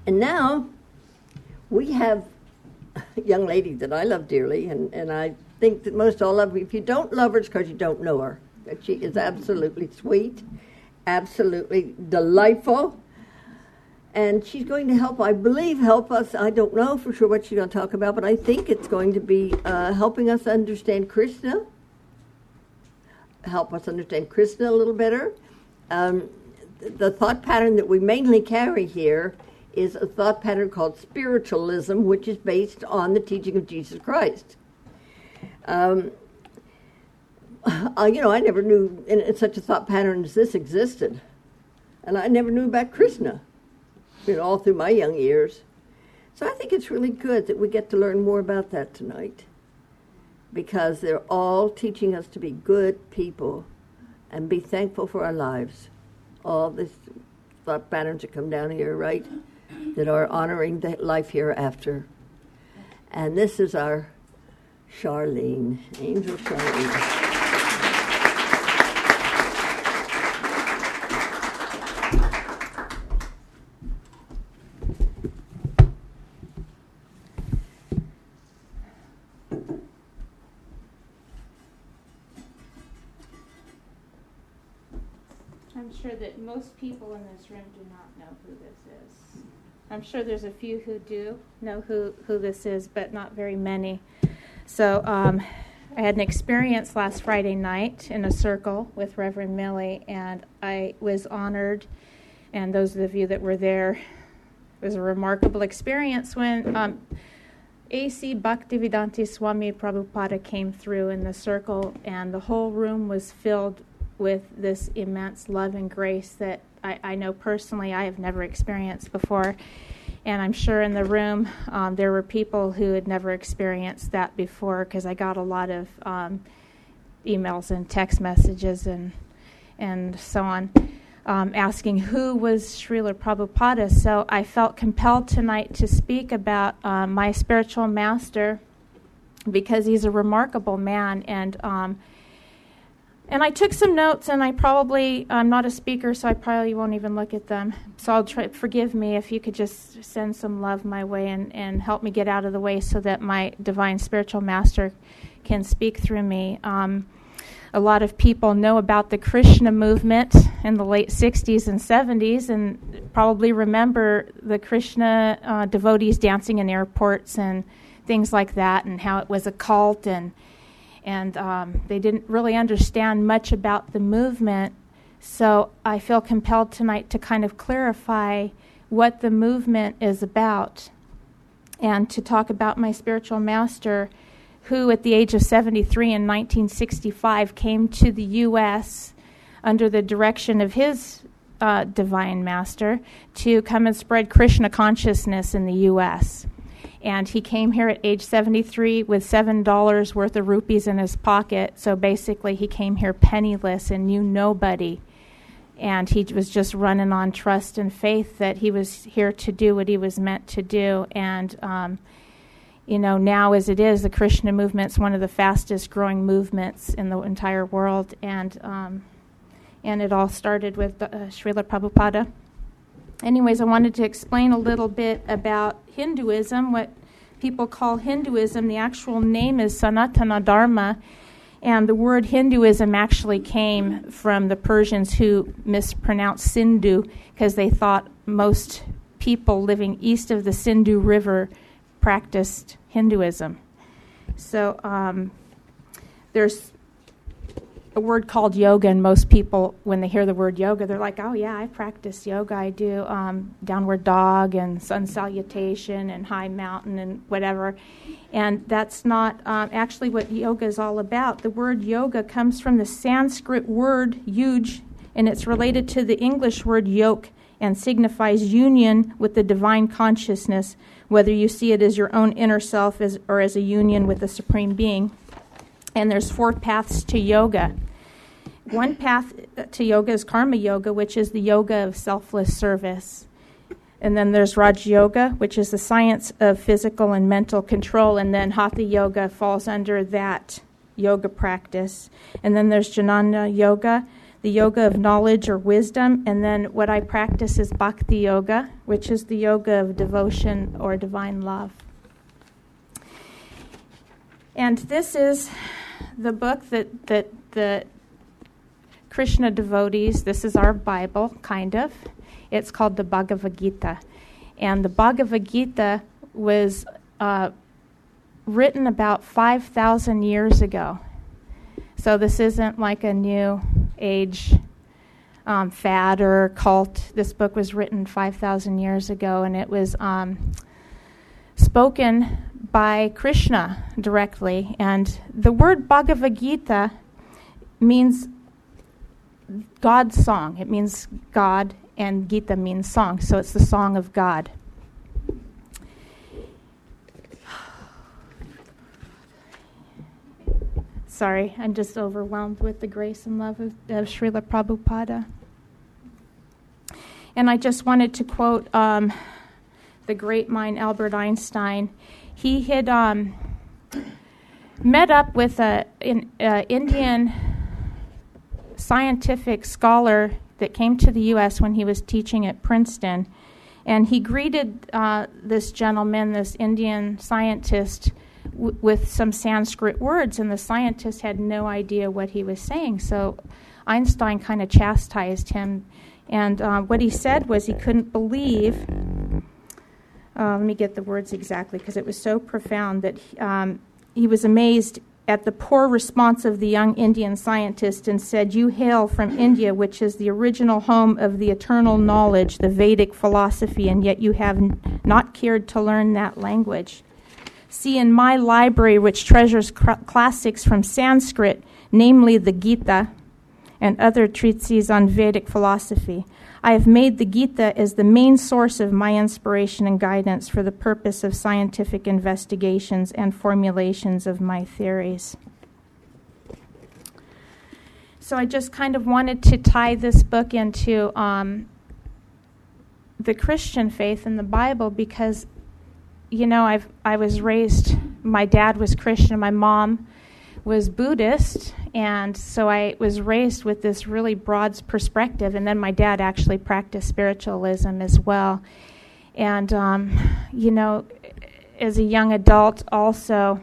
And now we have a young lady that I love dearly, and I think that most all of you, if you don't love her, it's because you don't know her. That she is absolutely sweet, absolutely delightful, and she's going to help, I believe, help us. I don't know for sure what she's going to talk about, but I think it's going to be helping us understand Krishna, help us understand Krishna a little better. The thought pattern that we mainly carry here is a thought pattern called spiritualism, which is based on the teaching of Jesus Christ. I never knew in such a thought pattern as this existed. And I never knew about Krishna, all through my young years. So I think it's really good that we get to learn more about that tonight, because they're all teaching us to be good people and be thankful for our lives. All these thought patterns that come down here, right, that are honoring the life hereafter. And this is our Charlene, Angel Charlene. I'm sure that most people in this room do not know who this is. I'm sure there's a few who do know who this is, but not very many. So I had an experience last Friday night in a circle with Reverend Millie, and I was honored, and those of you that were there, it was a remarkable experience when A.C. Bhaktivedanta Swami Prabhupada came through in the circle, and the whole room was filled with this immense love and grace that I know personally I have never experienced before. And I'm sure in the room there were people who had never experienced that before, because I got a lot of emails and text messages and so on asking who was Srila Prabhupada. So I felt compelled tonight to speak about my spiritual master, because he's a remarkable man. And I took some notes, and I'm not a speaker, so I probably won't even look at them. So I'll forgive me if you could just send some love my way and help me get out of the way so that my divine spiritual master can speak through me. A lot of people know about the Krishna movement in the late 60s and 70s, and probably remember the Krishna devotees dancing in airports and things like that, and how it was a cult, and they didn't really understand much about the movement. So I feel compelled tonight to kind of clarify what the movement is about, and to talk about my spiritual master, who at the age of 73 in 1965 came to the U.S. under the direction of his divine master to come and spread Krishna consciousness in the U.S. And he came here at age 73 with $7 worth of rupees in his pocket. So basically he came here penniless and knew nobody. And he was just running on trust and faith that he was here to do what he was meant to do. And, now as it is, the Krishna movement's one of the fastest growing movements in the entire world. And it all started with Srila Prabhupada. Anyways, I wanted to explain a little bit about Hinduism, what people call Hinduism. The actual name is Sanatana Dharma, and the word Hinduism actually came from the Persians who mispronounced Sindhu because they thought most people living east of the Sindhu River practiced Hinduism. So there's a word called yoga, and most people, when they hear the word yoga, they're like, oh yeah, I practice yoga. I do downward dog and sun salutation and high mountain and whatever. And that's not actually what yoga is all about. The word yoga comes from the Sanskrit word yuj, and it's related to the English word yoke and signifies union with the divine consciousness, whether you see it as your own inner self or as a union with the Supreme Being. And there's 4 paths to yoga. One path to yoga is karma yoga, which is the yoga of selfless service. And then there's Raja Yoga, which is the science of physical and mental control. And then Hatha Yoga falls under that yoga practice. And then there's Jnana Yoga, the yoga of knowledge or wisdom, and then what I practice is bhakti yoga, which is the yoga of devotion or divine love. And this is the book that the Krishna devotees, this is our Bible, kind of. It's called the Bhagavad Gita. And the Bhagavad Gita was written about 5,000 years ago. So this isn't like a new age fad or cult. This book was written 5,000 years ago, and it was spoken by Krishna directly. And the word Bhagavad Gita means God's song. It means God, and Gita means song. So it's the song of God. Sorry, I'm just overwhelmed with the grace and love of Srila Prabhupada. And I just wanted to quote the great mind Albert Einstein. He had met up with an Indian scientific scholar that came to the U.S. when he was teaching at Princeton. And he greeted this gentleman, this Indian scientist, with some Sanskrit words, and the scientist had no idea what he was saying. So Einstein kind of chastised him, and what he said was he couldn't believe, let me get the words exactly because it was so profound, that he was amazed at the poor response of the young Indian scientist and said, "You hail from India, which is the original home of the eternal knowledge, the Vedic philosophy, and yet you have not cared to learn that language. See, in my library, which treasures classics from Sanskrit, namely the Gita and other treatises on Vedic philosophy, I have made the Gita as the main source of my inspiration and guidance for the purpose of scientific investigations and formulations of my theories." So I just kind of wanted to tie this book into the Christian faith and the Bible because, you know, I was raised, my dad was Christian, my mom was Buddhist, and so I was raised with this really broad perspective, and then my dad actually practiced spiritualism as well. And, you know, as a young adult also,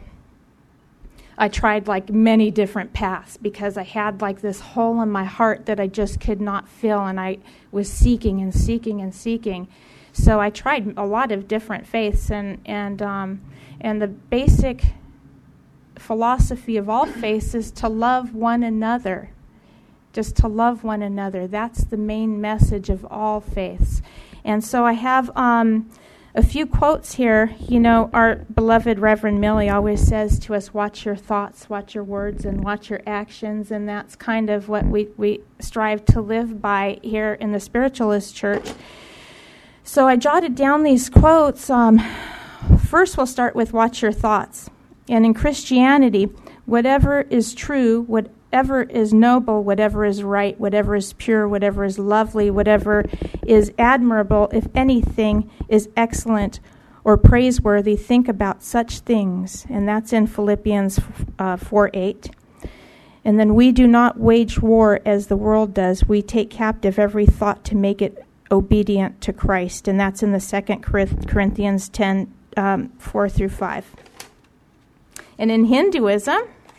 I tried like many different paths because I had like this hole in my heart that I just could not fill, and I was seeking and seeking and seeking. So I tried a lot of different faiths, and the basic philosophy of all faiths is to love one another, just to love one another. That's the main message of all faiths. And so I have a few quotes here. You know, our beloved Reverend Millie always says to us, watch your thoughts, watch your words, and watch your actions, and that's kind of what we strive to live by here in the Spiritualist Church. So I jotted down these quotes. First, we'll start with watch your thoughts. And in Christianity, whatever is true, whatever is noble, whatever is right, whatever is pure, whatever is lovely, whatever is admirable, if anything is excellent or praiseworthy, think about such things. And that's in Philippians 4:8. And then we do not wage war as the world does. We take captive every thought to make it obedient to Christ. And that's in the 2 Corinthians 10, 4 through 5. And in Hinduism,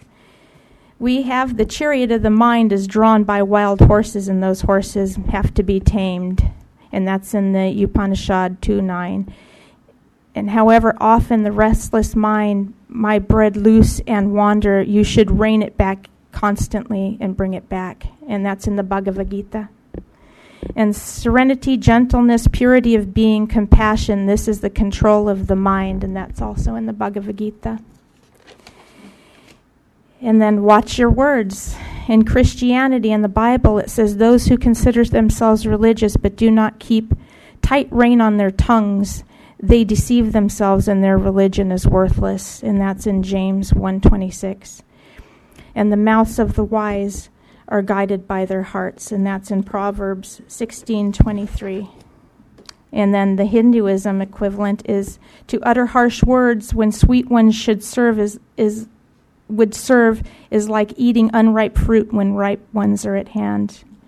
we have the chariot of the mind is drawn by wild horses, and those horses have to be tamed. And that's in the Upanishad 2:9. And however often the restless mind might bred loose and wander, you should rein it back constantly and bring it back. And that's in the Bhagavad Gita. And serenity, gentleness, purity of being, compassion, this is the control of the mind, and that's also in the Bhagavad Gita. And then watch your words. In Christianity and the Bible, it says those who consider themselves religious but do not keep tight rein on their tongues, they deceive themselves and their religion is worthless. And that's in James 1:26. And the mouths of the wise are guided by their hearts, and that's in Proverbs 16:23. And then the Hinduism equivalent is to utter harsh words when sweet ones should serve is like eating unripe fruit when ripe ones are at hand.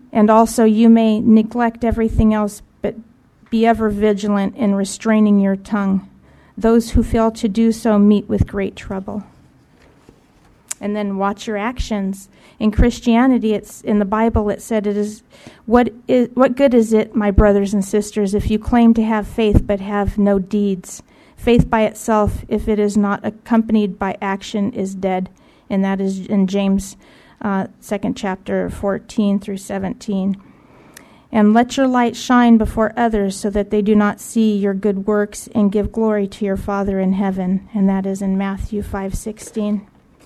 And also you may neglect everything else, but be ever vigilant in restraining your tongue. Those who fail to do so meet with great trouble. And then watch your actions. In Christianity, it's in the Bible, it said, what good is it, my brothers and sisters, if you claim to have faith but have no deeds? Faith by itself, if it is not accompanied by action, is dead. And that is in James 2nd chapter 14 through 17. And let your light shine before others so that they do not see your good works and give glory to your Father in heaven. And that is in Matthew 5:16.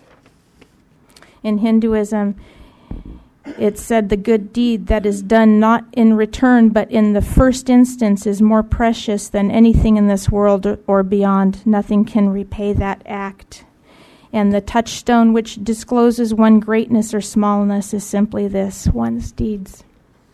In Hinduism, it said the good deed that is done not in return but in the first instance is more precious than anything in this world or beyond. Nothing can repay that act. And the touchstone which discloses one's greatness or smallness is simply this, one's deeds.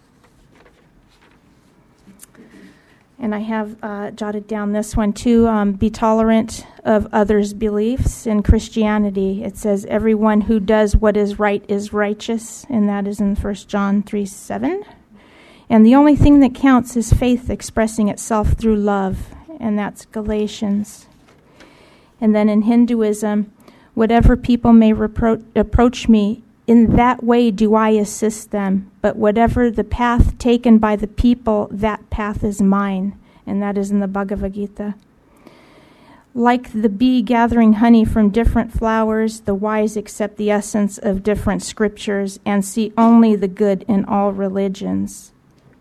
And I have jotted down this one too, be tolerant of others' beliefs. In Christianity, it says, everyone who does what is right is righteous, and that is in 1 John 3:7. And the only thing that counts is faith expressing itself through love, and that's Galatians. And then in Hinduism, whatever people may approach me, in that way do I assist them. But whatever the path taken by the people, that path is mine. And that is in the Bhagavad Gita. Like the bee gathering honey from different flowers, the wise accept the essence of different scriptures and see only the good in all religions.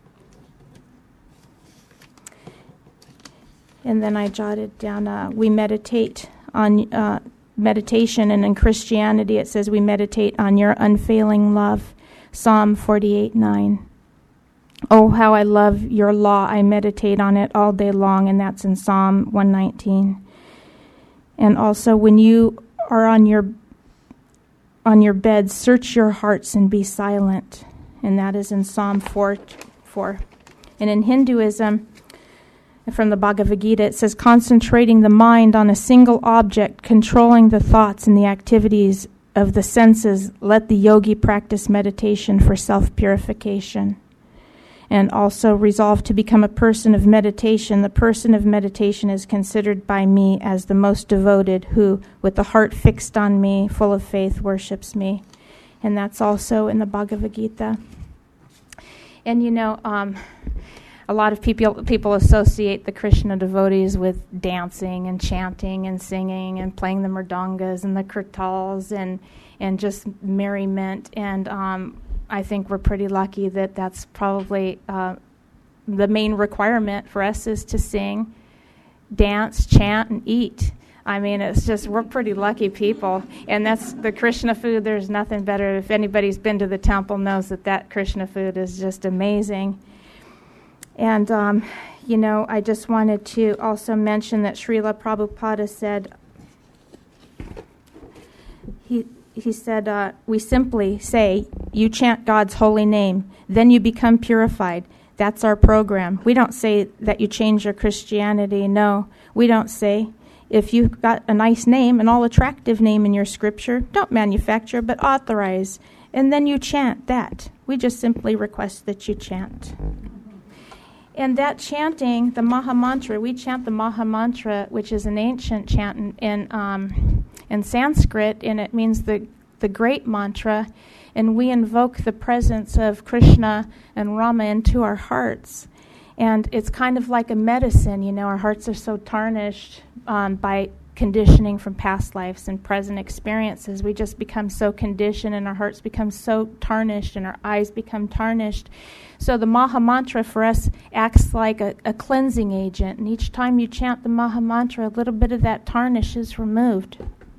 And then I jotted down, we meditate on meditation, and in Christianity it says we meditate on your unfailing love. Psalm 48:9. Oh, how I love your law. I meditate on it all day long, and that's in Psalm 119. And also, when you are on your bed, search your hearts and be silent, and that is in Psalm 4:4. And in Hinduism, from the Bhagavad Gita, it says, concentrating the mind on a single object, controlling the thoughts and the activities of the senses, let the yogi practice meditation for self-purification. And also resolve to become a person of meditation. The person of meditation is considered by me as the most devoted, who, with the heart fixed on me, full of faith, worships me. And that's also in the Bhagavad Gita. And a lot of people associate the Krishna devotees with dancing and chanting and singing and playing the mridangas and the kirtals and just merriment. And I think we're pretty lucky that that's probably the main requirement for us is to sing, dance, chant, and eat. I mean, it's just, we're pretty lucky people. And that's the Krishna food. There's nothing better. If anybody's been to the temple knows that Krishna food is just amazing. And, I just wanted to also mention that Srila Prabhupada said, he said, we simply say, you chant God's holy name, then you become purified. That's our program. We don't say that you change your Christianity. No, we don't say, if you've got a nice name, an all-attractive name in your scripture, don't manufacture, but authorize. And then you chant that. We just simply request that you chant. And that chanting, the Maha Mantra, we chant the Maha Mantra, which is an ancient chant in Sanskrit, and it means the great mantra, and we invoke the presence of Krishna and Rama into our hearts. And it's kind of like a medicine, our hearts are so tarnished by conditioning from past lives and present experiences. We just become so conditioned, and our hearts become so tarnished, and our eyes become tarnished. So the Maha Mantra for us acts like a cleansing agent, and each time you chant the Maha Mantra, a little bit of that tarnish is removed.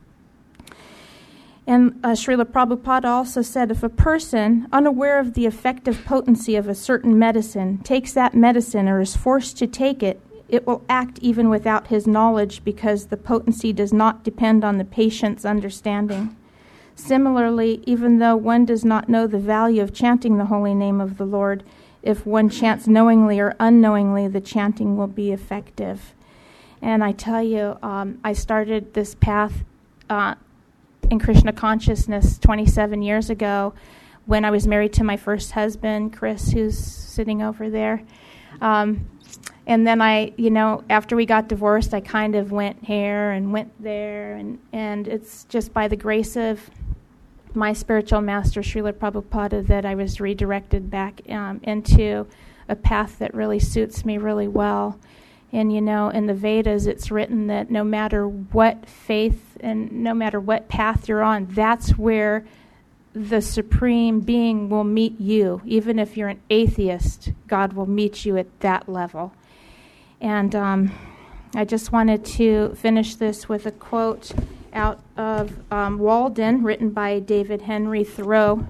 And Srila Prabhupada also said, if a person, unaware of the effective potency of a certain medicine, takes that medicine or is forced to take it, it will act even without his knowledge, because the potency does not depend on the patient's understanding. Similarly, even though one does not know the value of chanting the holy name of the Lord, if one chants knowingly or unknowingly, the chanting will be effective. And I tell you, I started this path in Krishna consciousness 27 years ago when I was married to my first husband, Chris, who's sitting over there. And then after we got divorced, I kind of went here and went there, and it's just by the grace of my spiritual master, Srila Prabhupada, that I was redirected back into a path that really suits me really well. And, in the Vedas, it's written that no matter what faith and no matter what path you're on, that's where the Supreme Being will meet you. Even if you're an atheist, God will meet you at that level. And I just wanted to finish this with a quote out of Walden, written by David Henry Thoreau.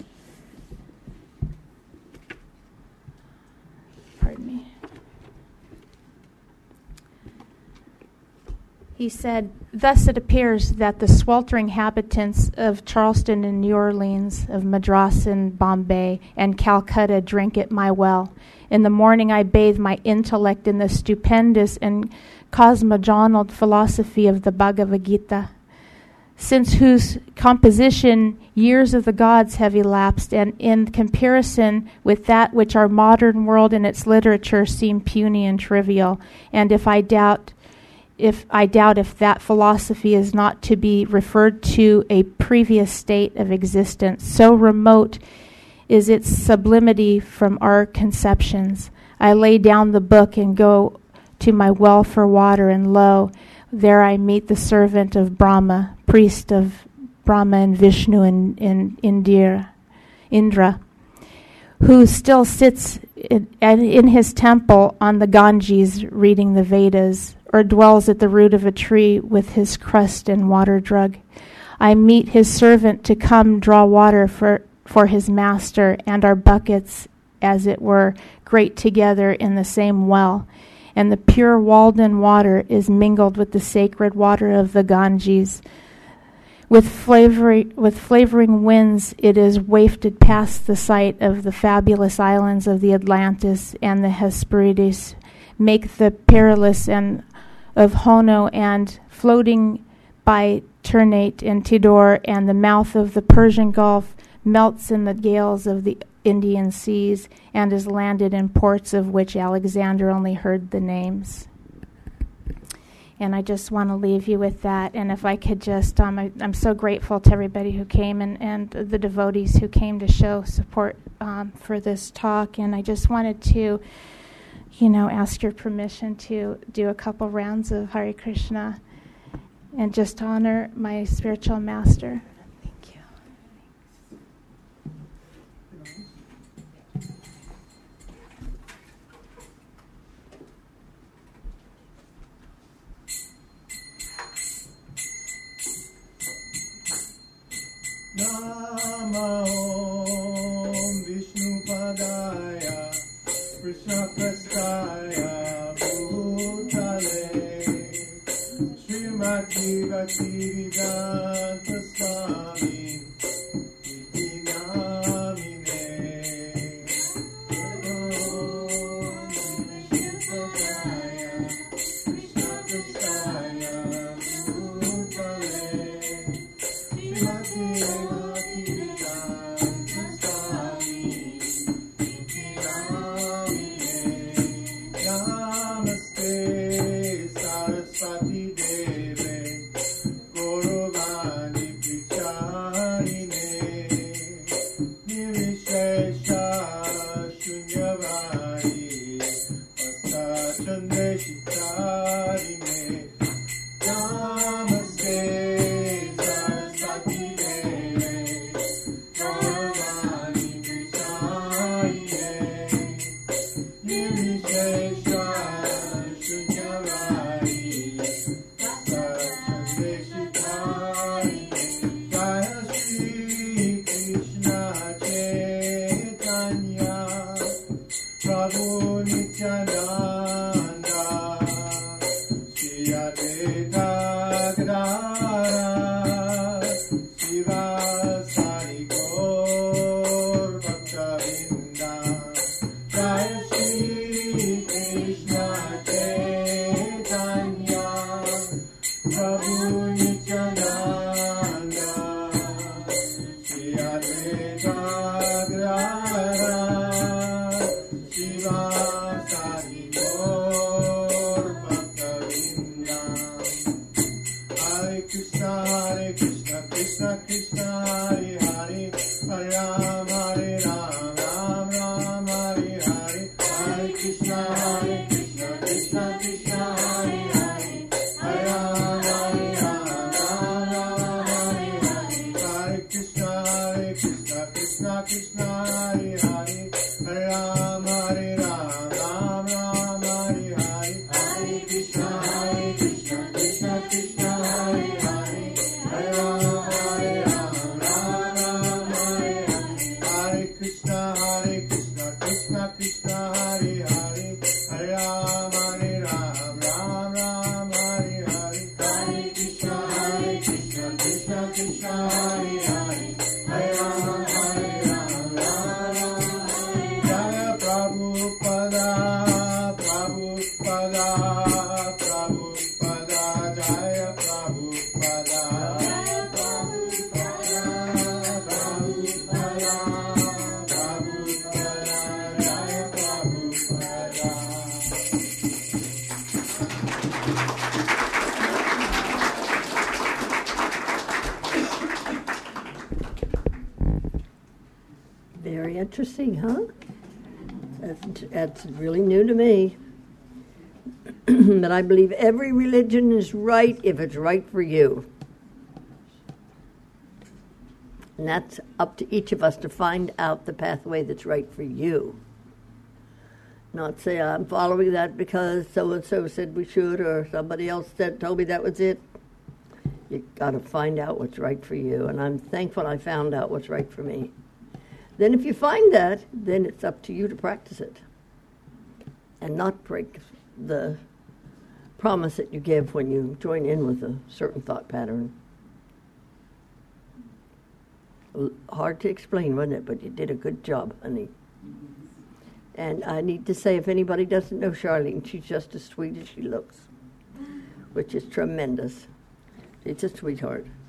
Pardon me. He said, "Thus it appears that the sweltering inhabitants of Charleston and New Orleans, of Madras and Bombay and Calcutta drink at my well. In the morning I bathe my intellect in the stupendous and cosmogonal philosophy of the Bhagavad Gita, since whose composition years of the gods have elapsed, and in comparison with that which our modern world and its literature seem puny and trivial. And if I doubt if that philosophy is not to be referred to a previous state of existence, so remote is its sublimity from our conceptions. I lay down the book and go to my well for water, and lo, there I meet the servant of Brahma, priest of Brahma and Vishnu and Indra, who still sits in his temple on the Ganges reading the Vedas, or dwells at the root of a tree with his crust and water jug. I meet his servant to come draw water for his master, and our buckets, as it were, grate together in the same well, and the pure Walden water is mingled with the sacred water of the Ganges. With flavoring winds, it is wafted past the site of the fabulous islands of the Atlantis and the Hesperides, make the Perilous and of Hono, and floating by Ternate and Tidor and the mouth of the Persian Gulf, melts in the gales of the Indian seas, and is landed in ports of which Alexander only heard the names." And I just want to leave you with that. And if I could just, I'm so grateful to everybody who came and the devotees who came to show support for this talk. And I just wanted to, ask your permission to do a couple rounds of Hare Krishna and just honor my spiritual master. Thank you. Namo Vishnu Padaya Krishna Prastaya Bhutale Srimati Bhaktivedanta Swami Iti Namine Om Vishnu Padaya Krishna Prastaya Bhutale Srimati Nityananda, Shri Advaita Hare Krishna, Krishna Krishna, Hare Hare, Hare Rama, Rama Hare Hare. Hare Krishna, Krishna Krishna, Hare Hare, Hare Rama, Rama Hare Hare. Hare Krishna, Krishna Krishna, Hare Hare, Hare Rama, Rama Hare Hare. Hare Krishna, Krishna Krishna, Hare Hare, Hare Rama, Rama Hare Hare. Hare Krishna, Krishna Krishna, Hare Hare, Hare Rama, Rama Hare. Jaya Prabhupada, Prabhupada, Prabhupada, Jaya Prabhupada. Jaya Prabhupada, Prabhupada, Prabhupada, Jaya Prabhupada. Very interesting, huh? That's really new to me. But I believe every religion is right if it's right for you. And that's up to each of us to find out the pathway that's right for you. Not say, I'm following that because so-and-so said we should, or somebody else told me that was it. You got to find out what's right for you. And I'm thankful I found out what's right for me. Then if you find that, then it's up to you to practice it and not break the promise that you give when you join in with a certain thought pattern. Hard to explain, wasn't it? But you did a good job, honey. And I need to say, if anybody doesn't know Charlene, she's just as sweet as she looks, which is tremendous. She's a sweetheart.